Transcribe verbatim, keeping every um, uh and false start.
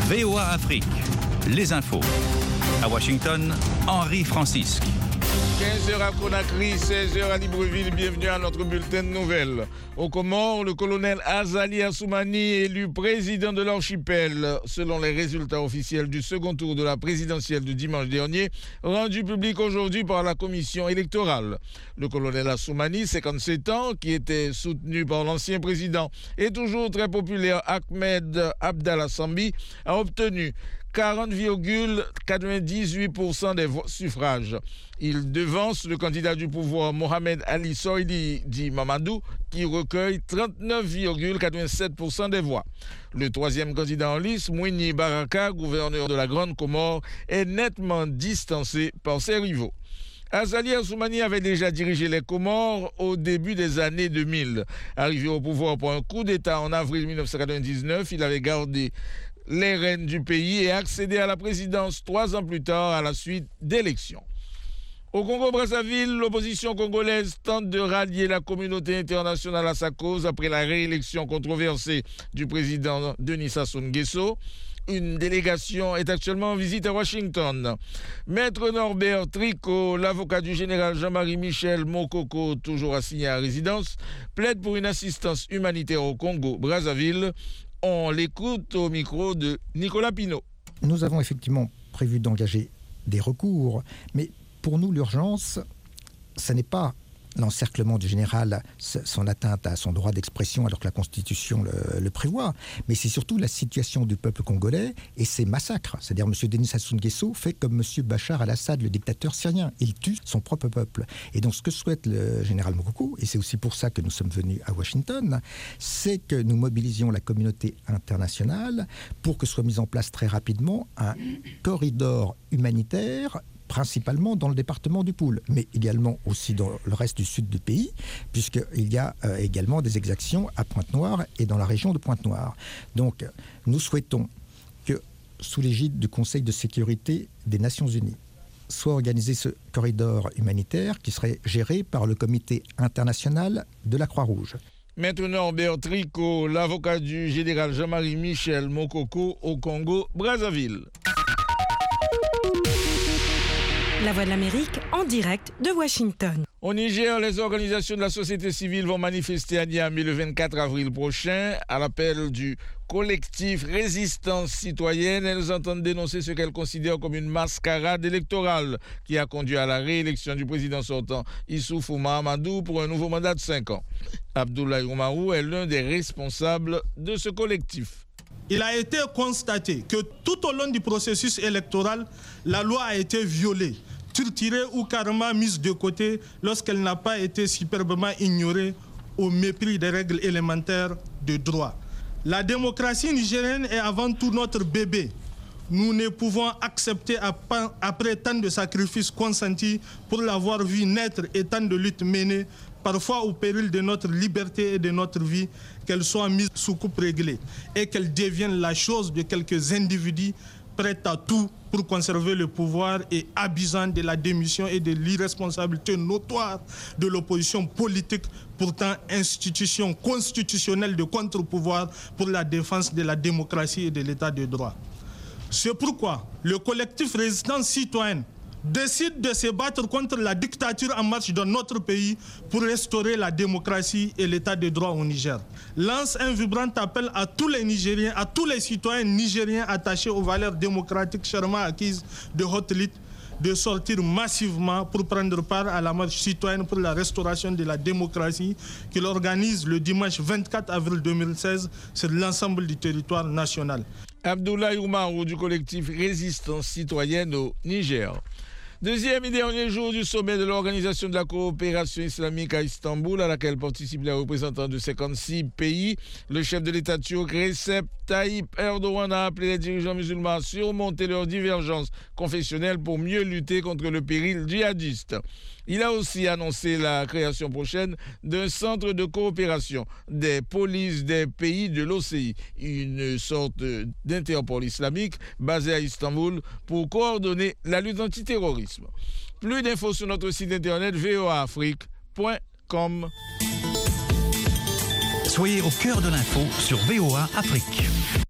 V O A Afrique, les infos. À Washington, Henri Francisque. quinze heures à Conakry, seize heures à Libreville. Bienvenue à notre bulletin de nouvelles. Aux Comores, le colonel Azali Assoumani est élu président de l'archipel. Selon les résultats officiels du second tour de la présidentielle du dimanche dernier, rendu public aujourd'hui par la commission électorale. Le colonel Assoumani, cinquante-sept ans, qui était soutenu par l'ancien président et toujours très populaire Ahmed Abdallah Sambi, a obtenu quarante virgule quatre-vingt-dix-huit pour cent des suffrages. Il devance le candidat du pouvoir Mohamed Ali Soidi Di Mamadou qui recueille trente-neuf virgule quatre-vingt-sept pour cent des voix. Le troisième candidat en lice, Mouini Baraka, gouverneur de la Grande Comore, est nettement distancé par ses rivaux. Azali Assoumani avait déjà dirigé les Comores au début des années deux mille. Arrivé au pouvoir pour un coup d'État en avril mille neuf cent quatre-vingt-dix-neuf, il avait gardé les rênes du pays et accédé à la présidence trois ans plus tard à la suite d'élections. Au Congo-Brazzaville, l'opposition congolaise tente de rallier la communauté internationale à sa cause après la réélection controversée du président Denis Sassou Nguesso. Une délégation est actuellement en visite à Washington. Maître Norbert Tricot, l'avocat du général Jean-Marie Michel Mokoko, toujours assigné à résidence, plaide pour une assistance humanitaire au Congo-Brazzaville. On l'écoute au micro de Nicolas Pinault. Nous avons effectivement prévu d'engager des recours, mais pour nous, l'urgence, ce n'est pas l'encerclement du général, son atteinte à son droit d'expression alors que la Constitution le, le prévoit, mais c'est surtout la situation du peuple congolais et ses massacres. C'est-à-dire M. Denis Sassou Nguesso fait comme M. Bachar al-Assad, le dictateur syrien. Il tue son propre peuple. Et donc ce que souhaite le général Mokoko, et c'est aussi pour ça que nous sommes venus à Washington, c'est que nous mobilisions la communauté internationale pour que soit mis en place très rapidement un corridor humanitaire principalement dans le département du Poul, mais également aussi dans le reste du sud du pays, puisqu'il y a euh, également des exactions à Pointe-Noire et dans la région de Pointe-Noire. Donc, nous souhaitons que, sous l'égide du Conseil de sécurité des Nations Unies, soit organisé ce corridor humanitaire qui serait géré par le Comité international de la Croix-Rouge. Maître Norbert Tricot, l'avocat du général Jean-Marie Michel Mokoko au Congo-Brazzaville. La Voix de l'Amérique en direct de Washington. Au Niger, les organisations de la société civile vont manifester à Niamey le vingt-quatre avril prochain à l'appel du collectif Résistance citoyenne. Elles entendent dénoncer ce qu'elles considèrent comme une mascarade électorale qui a conduit à la réélection du président sortant Issoufou Mahamadou pour un nouveau mandat de cinq ans. Abdoulaye Oumarou est l'un des responsables de ce collectif. Il a été constaté que tout au long du processus électoral, la loi a été violée, torturée ou carrément mise de côté lorsqu'elle n'a pas été superbement ignorée au mépris des règles élémentaires de droit. La démocratie nigérienne est avant tout notre bébé. Nous ne pouvons accepter, après tant de sacrifices consentis pour l'avoir vu naître et tant de luttes menées, parfois au péril de notre liberté et de notre vie, qu'elle soit mise sous coupe réglée et qu'elle devienne la chose de quelques individus prêts à tout pour conserver le pouvoir et abusant de la démission et de l'irresponsabilité notoire de l'opposition politique, pourtant institution constitutionnelle de contre-pouvoir pour la défense de la démocratie et de l'état de droit. C'est pourquoi le collectif Résistance citoyenne décide de se battre contre la dictature en marche dans notre pays pour restaurer la démocratie et l'état de droit au Niger. Lance un vibrant appel à tous les Nigériens, à tous les citoyens nigériens attachés aux valeurs démocratiques chèrement acquises de haute lutte, de sortir massivement pour prendre part à la marche citoyenne pour la restauration de la démocratie qu'il organise le dimanche vingt-quatre avril deux mille seize sur l'ensemble du territoire national. Abdoulaye Oumarou du collectif Résistance citoyenne au Niger. Deuxième et dernier jour du sommet de l'Organisation de la coopération islamique à Istanbul, à laquelle participent les représentants de cinquante-six pays. Le chef de l'État turc, Recep Tayyip Erdogan, a appelé les dirigeants musulmans à surmonter leurs divergences confessionnelles pour mieux lutter contre le péril djihadiste. Il a aussi annoncé la création prochaine d'un centre de coopération des polices des pays de l'O C I, une sorte d'interpol islamique basé à Istanbul pour coordonner la lutte antiterrorisme. Plus d'infos sur notre site internet v o a afrique point com. Soyez au cœur de l'info sur V O A Afrique.